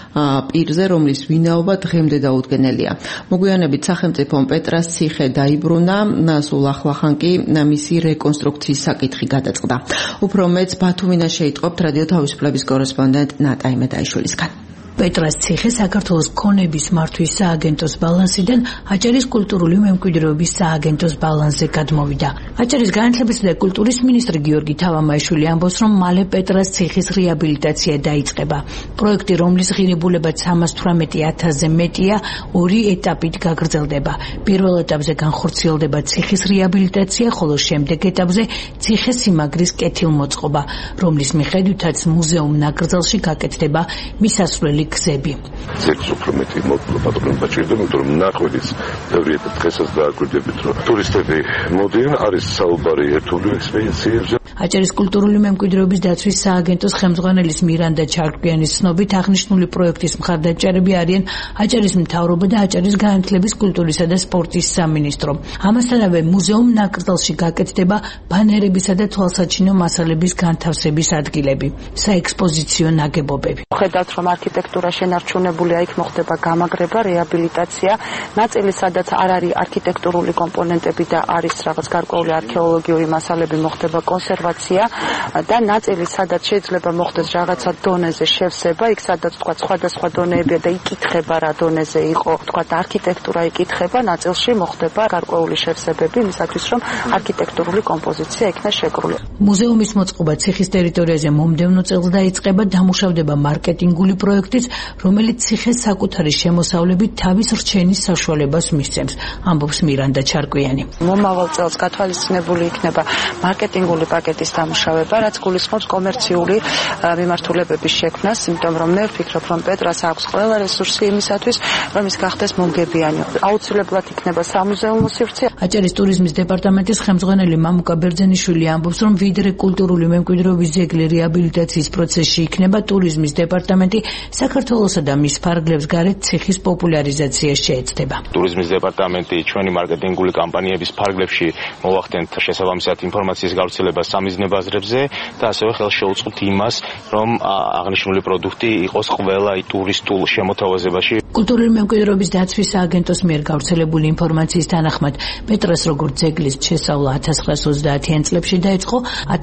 პირზე, რომლის ვინაობა დღემდე დაუდგენელია. მოგვიანებით სახელმწიფომ პეტრას ციხე დაიბრუნა, სულ ახლახან კი მისი რეკონსტრუქციის საკითხი გადაწყდა. უფრო მეც ბათუმიდან შეიტყობთ რადიო თავისუფლების კორესპონდენტ ნატა იმედაიშვილისგან. პეტრას ციხე საქართველოს ქონების მართვის სააგენტოს ბალანსიდან აჭარის კულტურული მემკვიდრეობის სააგენტოს ბალანსზე გადმოვიდა. აჭარის განათლებისა და კულტურის მინისტრი გიორგი თავამაიშვილი ამბობს, რომ მალე პეტრას ციხის რეაბილიტაცია დაიწყება. პროექტი, რომლის ღირებულებაც 318,000-ზე მეტია, ორი ეტაპით გაგრძელდება. პირველ ეტაპზე განხორციელდება ციხის რეაბილიტაცია, ხოლო შემდეგ ეტაპზე ციხეს სიმაგრის კეთილმოწყობა, რომლის მიხედვითაც მუზეუმ ნაკრძალში გაკეთდება მისასვლელი გზები. ციხის უფრო მეტი მოდულობა ჭირდება, იმიტომ რომ მნახველის ბევრი დღესაც დააკვირდებით, რომ ტურისტები მოდიან, არის საუბარი ერთული ექსპედიციებზე. აჭარის კულტურული მემკვიდრეობის დაცვის სააგენტოს ხელმძღვანელის მირანდა ჩარკვიანის ცნობით, აღნიშნული პროექტის მხარდაჭერები არიან აჭარის მთავრობა და აჭარის განათლების, კულტურისა და სპორტის სამინისტრო. ამასთანავე მუზეუმ ნაკრძალში გაკეთდება ბანერებისა და თვალსაჩინო მასალების განთავსების ადგილები, საექსპოზიციო ნაგებობები. ხედავთ, რომ არქიტექტურა შენარჩუნებულია, იქ მოხდება გამაგრება, რეაბილიტაცია, ნაწილი სადაც არ არის არქიტექტურული კომპონენტები და არის რაღაც გარკვეული არქეოლოგიური მასალები, მოხდება კონსერვაცია და ნაწილი სადაც შეიძლება მოხდეს რაღაცა დონეზე შევსება, იქ სადაც თქვა სხვადასხვა დონეებია და იკითხება რა დონეზე იყო, თქვა არქიტექტურა იკითხება, ნაწილში მოხდება გარკვეული შევსებები, იმისათვის რომ არქიტექტურული კომპოზიცია იქნა შეკრული. მუზეუმის მოწყობა ციხის ტერიტორიაზე მომდევნო წელს დაიწყება, დამუშავდება მარკეტინგული პროექტიც, რომელიც ციხეს საკუთარი შემოსავლებით თავის რჩენის საშუალებას მისცემს, ამბობს მირანდა ჩარკვიანი. მომავალ წელს გათვალისწინებული იქნება მარკეტინგული პაკეტის დამუშავება, რაც გულისხმობს კომერციული მიმართულებების შექმნას, იმიტომ რომ მე ვფიქრობ, რომ პეტრას აქვს ყველა რესურსი იმისათვის, რომ ის გახდეს მომგებიანი. აუცილებლად იქნება სამუზეუმო სივრცე. აჭარის ტურიზმის დეპარტამენტის ხელმძღვანელი მამუკა ბერძენიშვილი ამბობს, რომ ვიდრე კულტურული მემკვიდრეობის ძეგლი რეაბილიტაციის პროცესში იქნება, ტურიზმის დეპარტამენტი საქართველოსა და მის ფარგლებს გარეთ ციხის პოპულარიზაციას შეეცდება. ტურიზმის დეპარტამენტი ჩვენი მარკეტინგული კამპანიების ფარგლებში მოვახდენთ შესაბამისად ინფორმაციის გავრცელებას სამიზნე ბაზრებზე და ასევე ხელს შეუწყობთ იმას, რომ აღნიშნული პროდუქტი იყოს ყველა ტურისტულ შემოთავაზებაში. კულტურული მემკვიდრეობის დაცვის სააგენტოს მიერ გავრცელებული ინფორმაციის თანახმად, პეტრას როგორც ძეგლის შესწავლა 1930-იან წლებში დაიწყო,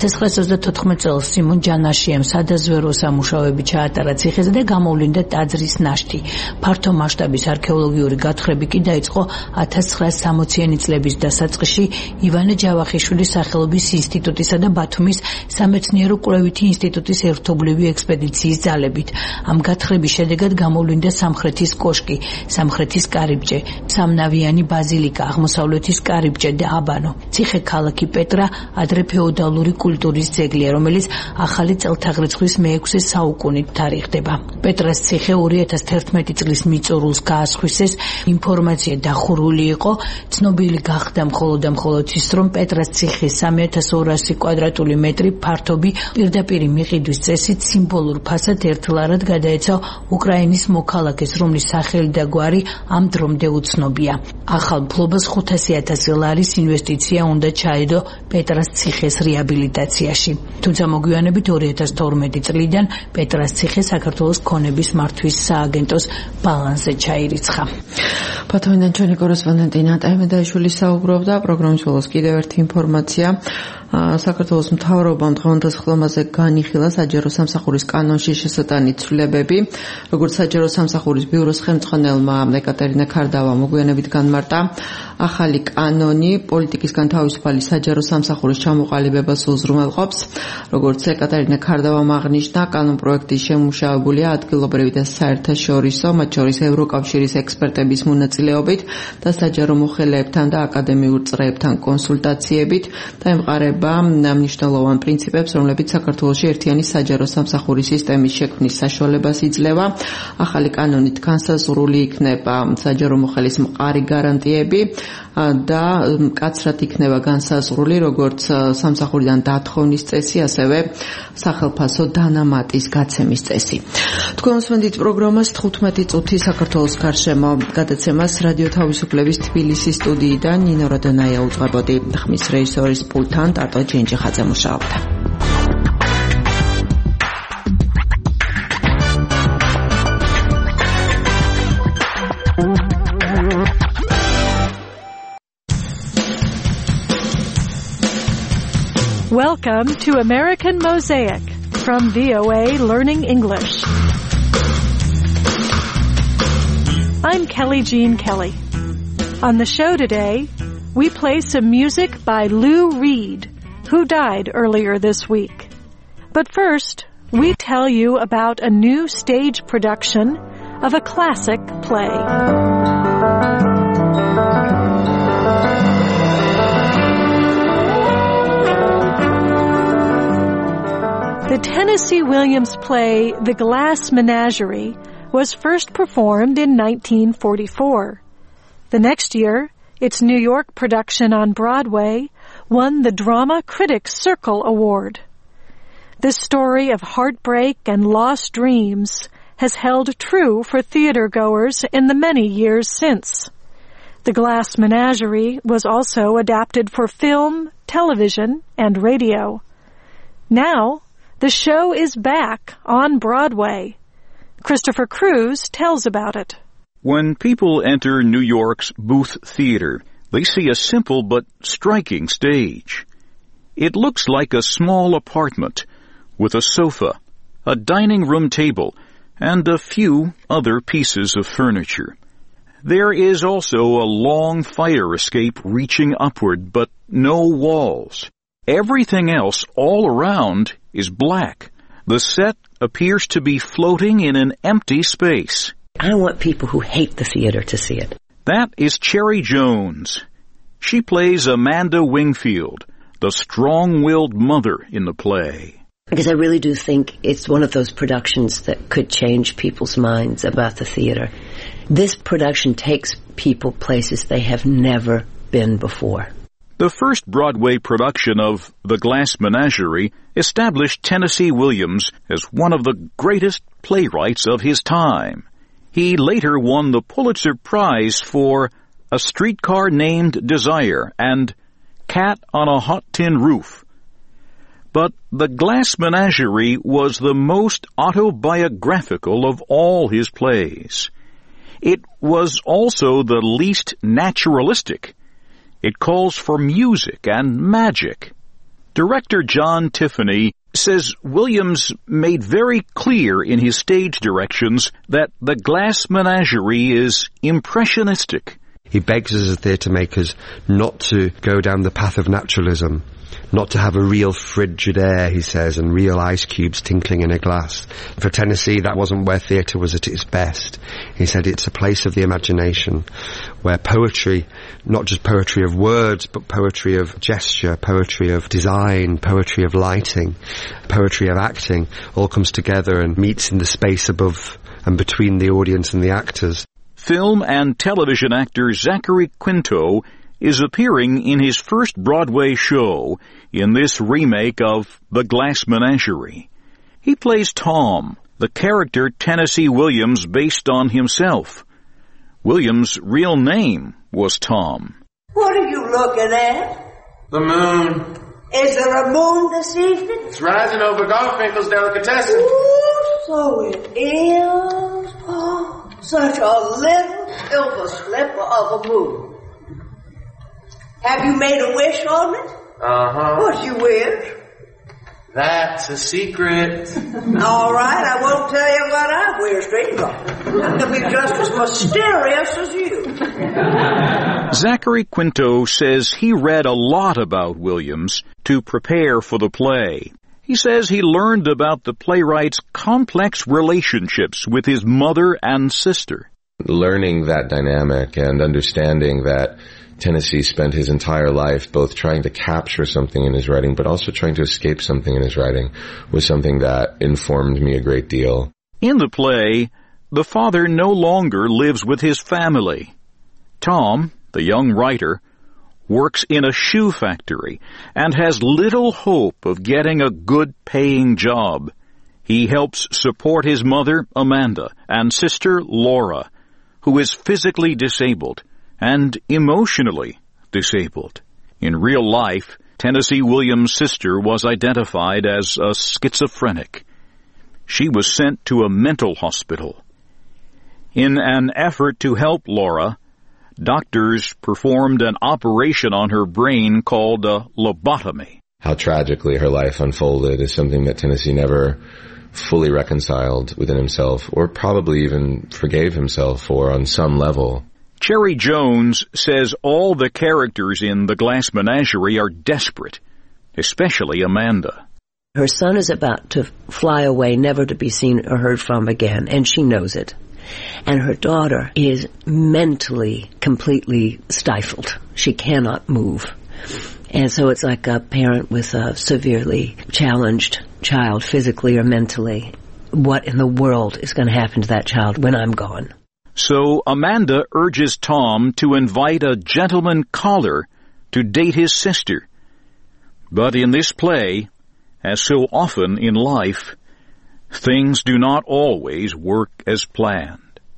1934 წელს სიმონ ჯანაშიამ სადაზვერო სამუშაოები ჩაატარა ციხეზე და გამოვლინდა ტაძრის ნაშთი. ფართო მასშტაბის არქეოლოგიური გათხრები კი დაიწყო 1960-იანი წლების დასაწყისში ივანე ჯავახიშვილის სახელობის ინსტიტუტისა და ბათუმის სამეცნიერო კვლევითი ინსტიტუტის ერთობლივი ექსპედიციის ძალებით. ამ გათხრების შედეგად გამოვლინდა სამხრეთის კოშკი, სამხრეთის კარიბჭე, სამნავიანი ბაზილიკა, აღმოსავლეთის კარიბჭე და აბანო. ციხე ქალაქი პეტრა ადრე ფეოდალური კულტურის ძეგლია, რომელიც ახალი წელთაღრიცხვის მე-6 საუკუნით თარიღდება. პეტრას ციხე 2011 წლის მიწურულს გაასხვისეს, ინფორმაცია დახურული იყო, ცნობილი გახდა მხოლოდ ის, რომ პეტრას ციხის 3200 კვადრატული მეტრი ფართობი პირდაპირ მიყიდვის წესით სიმბოლურ ფასად ერთლარად გადაეცა უკრაინის მოქალაქეს, რომლის სახელი და გვარი ამ დრომდე უცნობია. ახალ ფლობას 500,000 ლარის ინვესტიცია უნდა ჩაედო პეტრას ციხეს რეაბილიტაციაში. თუმცა მოგვიანებით 2012 წლიდან პეტრას ციხე საქართველოს ქონების მართვის სააგენტოს ბალანსზე ჩაირიცხა. ბათუმიდან ჩვენი კორესპონდენტი ნატა იმედაიშვილი საუბრობდა. პროგრამის ბოლოს კიდევ ერთი ინფორმაცია. საქართველოს მთავრობამ დღევანდელ ხილვაზე განიხილა საჯარო სამსახურის კანონში შესატანი ცვლილებები, როგორც საჯარო სამსახურის ბიუროს ხელმძღვანელმა ეკატერინა ქარდავამ მოგვიანებით განმარტა, ახალი კანონი პოლიტიკისგან თავისუფალი საჯარო სამსახურის ჩამოყალიბებას უზრუნველყოფს. როგორც ეკატერინა ქარდავამ აღნიშნა, კანონ პროექტი შემუშავებულია ადგილობრივი და საერთაშორისო, მათ შორის ევროკავშირის ექსპერტების მონაწილეობით და საჯარო მოხელეებთან და აკადემიურ წრეებთან კონსულტაციებით და ემყარება მნიშვნელოვან პრინციპებს, რომლებიც საქართველოში ერთიანი საჯარო სამსახურის სისტემის შექმნის საშუალებას იძლევა. ახალი კანონით განსაზღვრული იქნება საჯარო მოხელის მყარი გარანტიები და მკაცრად იქნება განსაზღვრული როგორც სამსახურიდან დათხოვნის წესი, ასევე სახელფასო დანამატის გაცემის წესი. თქვენ უსმენთ პროგრამას 15 წუთი საქართველოს გარშემო გადაცემას რადიო თავისუფლების თბილისის სტუდიიდან ნინო რადონაია უძღვებოდი. ხმის რეჟისორის პულტთან ტარტო ჯენჯიხაძე მუშაობდა. Welcome to American Mosaic from VOA Learning English. I'm Kelly Jean Kelly. On the show today, we play some music by Lou Reed, who died earlier this week. But first, we tell you about a new stage production of a classic play. The Tennessee Williams play The Glass Menagerie was first performed in 1944. The next year, its New York production on Broadway won the Drama Critics Circle Award. This story of heartbreak and lost dreams has held true for theatergoers in the many years since. The Glass Menagerie was also adapted for film, television, and radio. Now, the show is back on Broadway. Christopher Cruz tells about it. When people enter New York's Booth Theater, they see a simple but striking stage. It looks like a small apartment with a sofa, a dining room table, and a few other pieces of furniture. There is also a long fire escape reaching upward, but no walls. Everything else all around is black. The set appears to be floating in an empty space. I want people who hate the theater to see it. That is Cherry Jones. She plays Amanda Wingfield, the strong-willed mother in the play. Because I really do think it's one of those productions that could change people's minds about the theater. This production takes people places they have never been before. The first Broadway production of The Glass Menagerie established Tennessee Williams as one of the greatest playwrights of his time. He later won the Pulitzer Prize for A Streetcar Named Desire and Cat on a Hot Tin Roof. But The Glass Menagerie was the most autobiographical of all his plays. It was also the least naturalistic. It calls for music and magic. Director John Tiffany says Williams made very clear in his stage directions that The Glass Menagerie is impressionistic. He begs us as theatre makers not to go down the path of naturalism, not to have a real frigid air, he says, and real ice cubes tinkling in a glass. For Tennessee, that wasn't where theatre was at its best. He said it's a place of the imagination, where poetry, not just poetry of words, but poetry of gesture, poetry of design, poetry of lighting, poetry of acting, all comes together and meets in the space above and between the audience and the actors. Film and television actor Zachary Quinto is appearing in his first Broadway show in this remake of The Glass Menagerie. He plays Tom, the character Tennessee Williams based on himself. Williams' real name was Tom. What are you looking at? The moon. Is there a moon this evening? It's rising over Garfinkel's delicatessen. Ooh, so it is. Oh, such a little silver slipper of a moon. Have you made a wish on it? Uh-huh. What you wear? That's a secret. All right, I won't tell you what I wear, stranger. I'm going to be just as mysterious as you. Zachary Quinto says he read a lot about Williams to prepare for the play. He says he learned about the playwright's complex relationships with his mother and sister. Learning that dynamic and understanding that Tennessee spent his entire life both trying to capture something in his writing but also trying to escape something in his writing was something that informed me a great deal. In the play, the father no longer lives with his family. Tom, the young writer, works in a shoe factory and has little hope of getting a good-paying job. He helps support his mother, Amanda, and sister, Laura, who is physically disabled and emotionally disabled. In real life, Tennessee Williams' sister was identified as a schizophrenic. She was sent to a mental hospital. In an effort to help Laura, doctors performed an operation on her brain called a lobotomy. How tragically her life unfolded is something that Tennessee never fully reconciled within himself, or probably even forgave himself for on some level. Cherry Jones says all the characters in The Glass Menagerie are desperate, especially Amanda. Her son is about to fly away, never to be seen or heard from again, and she knows it. And her daughter is mentally completely stifled. She cannot move. And so it's like a parent with a severely challenged child, physically or mentally. What in the world is going to happen to that child when I'm gone? So Amanda urges Tom to invite a gentleman caller to date his sister. But in this play, as so often in life, things do not always work as planned.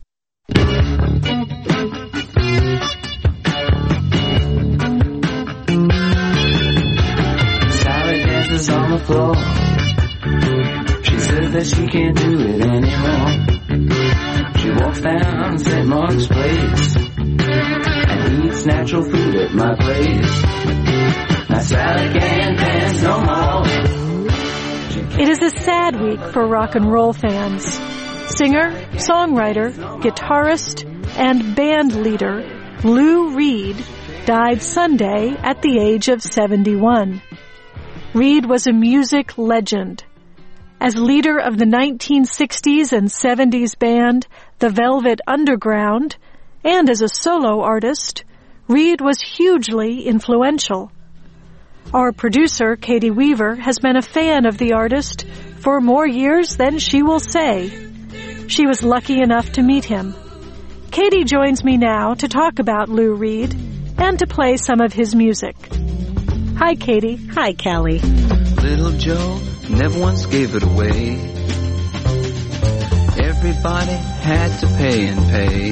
Sally dances on the floor. She says that she can't do it anymore. She walks down St. Mark's Place and eats natural food at my place. Now Sally can't dance no more. It is a sad week for rock and roll fans. Singer, songwriter, guitarist, and band leader Lou Reed died Sunday at the age of 71. Reed was a music legend. As leader of the 1960s and 70s band The Velvet Underground, and as a solo artist, Reed was hugely influential. Our producer, Katie Weaver, has been a fan of the artist for more years than she will say. She was lucky enough to meet him. Katie joins me now to talk about Lou Reed and to play some of his music. Hi, Katie. Hi, Callie. Little Joe never once gave it away. Everybody had to pay and pay.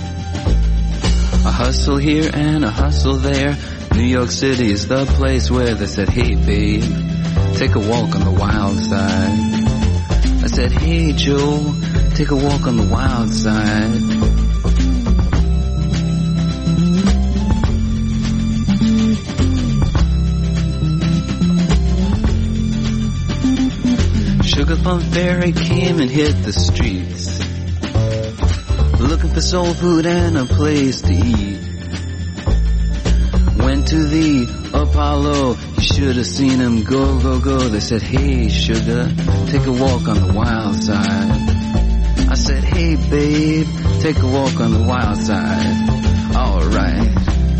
A hustle here and a hustle there. New York City is the place where they said, hey babe, take a walk on the wild side. I said, hey Joe, take a walk on the wild side. Sugar Plum Fairy came and hit the streets, looking for soul food and a place to eat. Went to the Apollo, you should have seen him go, go, go. They said, hey sugar, take a walk on the wild side. I said, hey babe, take a walk on the wild side. Alright.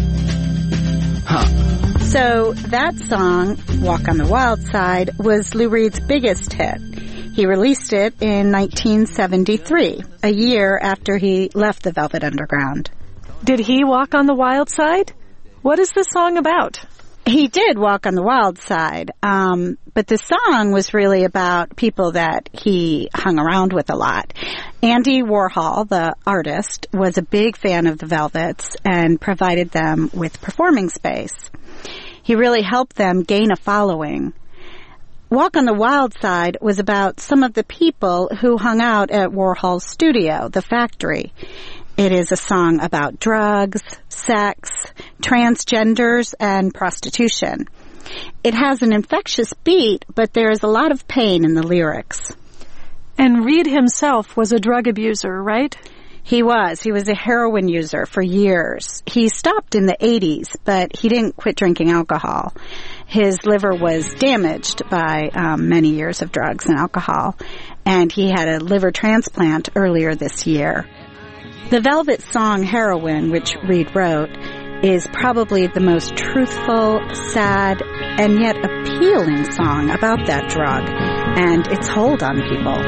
So that song, Walk on the Wild Side, was Lou Reed's biggest hit. He released it in 1973, a year after he left the Velvet Underground. Did he walk on the wild side? What is the song about? He did walk on the wild side, but the song was really about people that he hung around with a lot. Andy Warhol, the artist, was a big fan of the Velvets and provided them with performing space. He really helped them gain a following. Walk on the Wild Side was about some of the people who hung out at Warhol's studio, The Factory. It is a song about drugs, sex, transgenders, and prostitution. It has an infectious beat, but there is a lot of pain in the lyrics. And Reed himself was a drug abuser, right? He was. He was a heroin user for years. He stopped in the 80s, but he didn't quit drinking alcohol. His liver was damaged by many years of drugs and alcohol, and he had a liver transplant earlier this year. The Velvet song Heroin, which Reed wrote, is probably the most truthful, sad, and yet appealing song about that drug and its hold on people.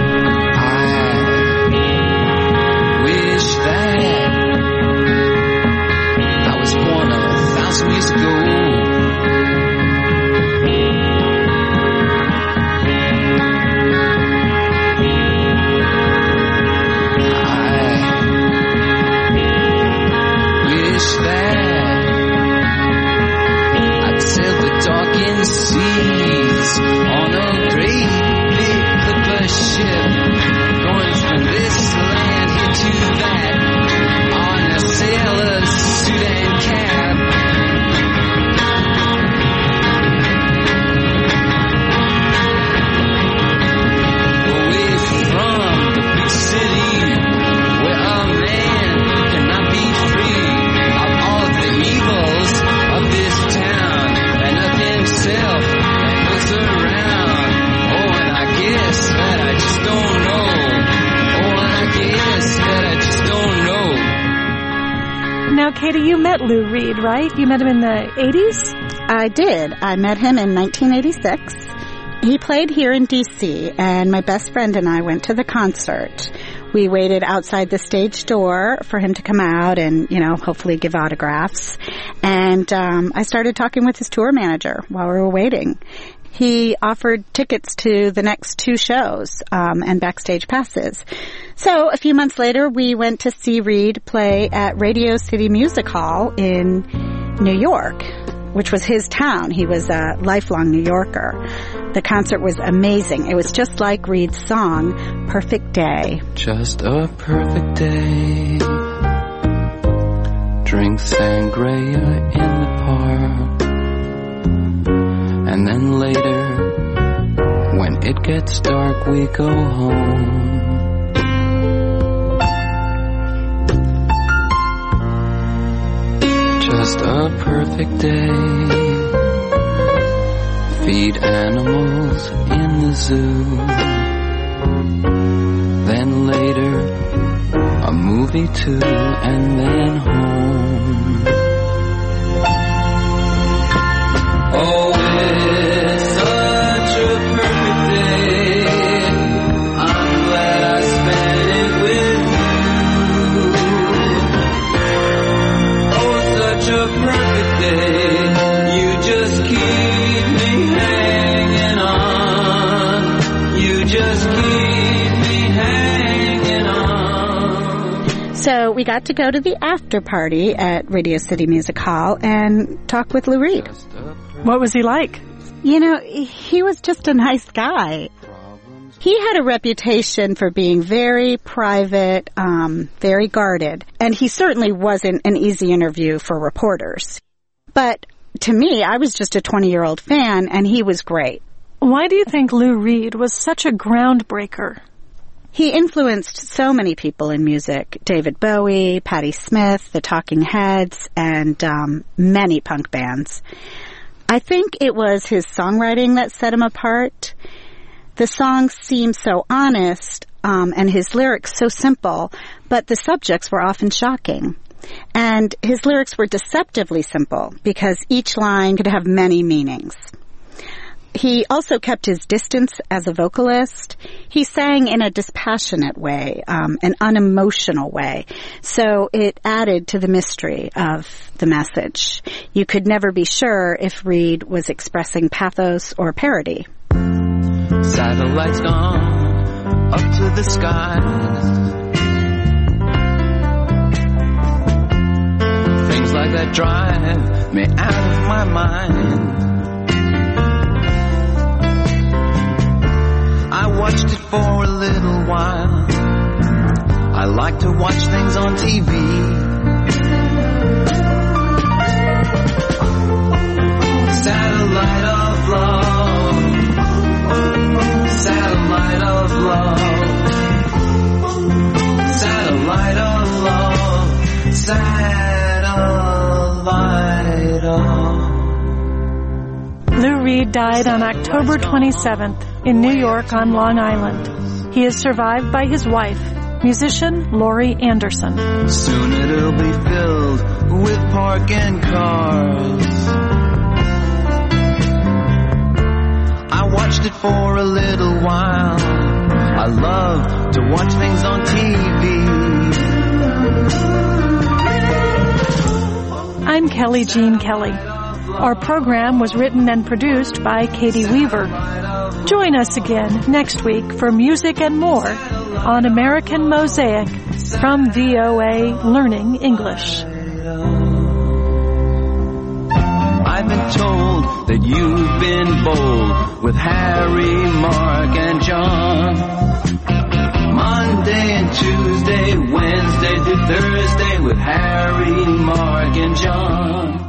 Wish that I was born 1,000 years ago. I wish that I'd sail the darkened seas on a great big clipper ship, going from this land here to that, on a sailor's suit and cap. Away from the big city, where a man cannot be free of all the evils of this town, and of himself that goes around. Oh, and I guess that I just don't know. Now, Katie, you met Lou Reed, right? You met him in the 80s? I did. I met him in 1986. He played here in D.C., and my best friend and I went to the concert. We waited outside the stage door for him to come out and, hopefully give autographs. And I started talking with his tour manager while we were waiting. He offered tickets to the next 2 shows and backstage passes. So a few months later, we went to see Reed play at Radio City Music Hall in New York, which was his town. He was a lifelong New Yorker. The concert was amazing. It was just like Reed's song, Perfect Day. Just a perfect day. Drink sangria in the park. And then later, when it gets dark, we go home. Just a perfect day. Feed animals in the zoo. Then later, a movie too, and then home. Oh, it's such a perfect day. I'm glad I spent it with you. Oh, such a perfect day. You just keep me hanging on. You just keep me hanging on. So we got to go to the after party at Radio City Music Hall and talk with Lou Reed. What was he like? He was just a nice guy. He had a reputation for being very private, very guarded, and he certainly wasn't an easy interview for reporters. But to me, I was just a 20-year-old fan, and he was great. Why do you think Lou Reed was such a groundbreaker? He influenced so many people in music. David Bowie, Patti Smith, the Talking Heads, and many punk bands. I think it was his songwriting that set him apart. The songs seemed so honest, and his lyrics so simple, but the subjects were often shocking. And his lyrics were deceptively simple, because each line could have many meanings. He also kept his distance as a vocalist. He sang in a dispassionate way, an unemotional way. So it added to the mystery of the message. You could never be sure if Reed was expressing pathos or parody. Satellites gone up to the skies. Things like that drive me out of my mind. I watched it for a little while. I like to watch things on TV. Satellite Lou Reed died on October 27th in New York on Long Island. He is survived by his wife, musician Laurie Anderson. Soon it'll be filled with parking cars. I watched it for a little while. I love to watch things on TV. I'm Kelly Jean Kelly. Our program was written and produced by Katie Weaver. Join us again next week for music and more on American Mosaic from VOA Learning English. I've been told that you've been bold with Harry, Mark, and John. Monday and Tuesday, Wednesday through Thursday with Harry, Mark, and John.